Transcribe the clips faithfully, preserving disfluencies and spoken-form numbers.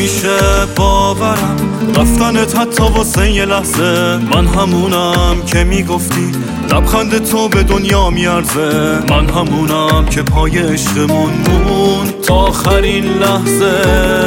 نمیشه باورم رفتنت حتی واسه یه لحظه. من همونم که میگفتی لبخند تو به دنیا میارزه. من همونم که پای عشقمون مون تا آخرین لحظه.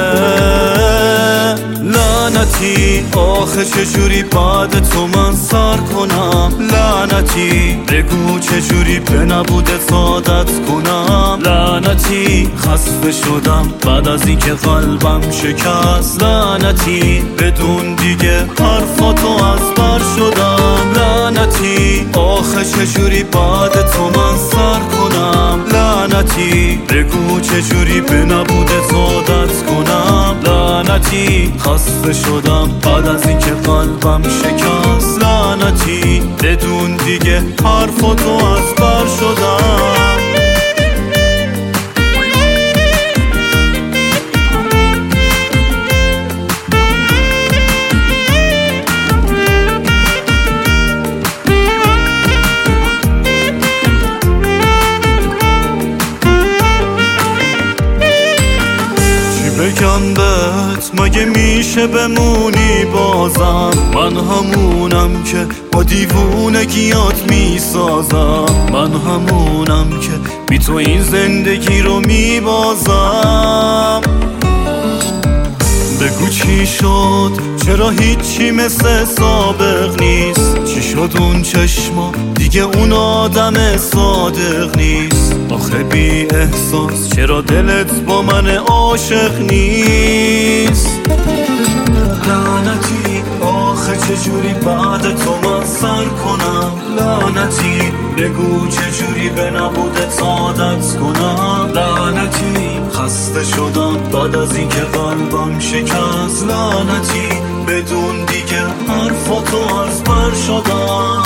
لعنتی آخه چجوری بعد تو من سر کنم. لعنتی بگو چجوری به نبودت عادت کنم. لعنتی خسته شدم بعد از این که قلبم شکست. لعنتی بدون دیگه حرفاتو از بر شدم. لعنتی آخه چجوری بعد تو من سر کنم. لعنتی بگو چجوری به نبودت عادت کنم. لعنتی خسته شدم بعد از این که قلبم شکست. لعنتی بدون دیگه حرفاتو از بر شدم. بگم بهت مگه میشه بمونی بازم. من همونم که با دیوونگیات میسازم. من همونم که بی تو این زندگی رو میبازم. بگو چی شد چرا هیچی مثل سابق نیست. چی شد اون چشما دیگه اون آدم صادق نیست. آخه بی احساس چرا دلت با من عاشق نیست. لعنتی آخه چجوری بعد تو من سر کنم. لعنتی بگو چجوری به نبودت عادت کنم. لعنتی خسته شدم بعد از این که قلبم شکست. لعنتی بدون دیگه حرفاتو از بر شدم.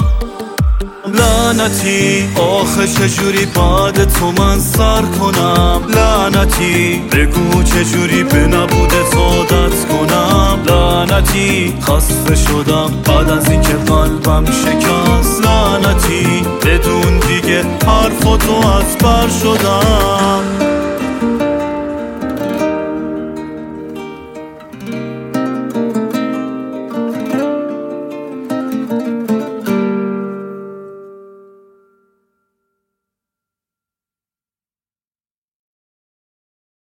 لعنتی آخه چجوری بعد تو من سر کنم. لعنتی بگو چجوری به نبودت عادت کنم. لعنتی خسته شدم بعد از این که قلبم شکست. لعنتی بدون دیگه حرفاتو از بر شدم.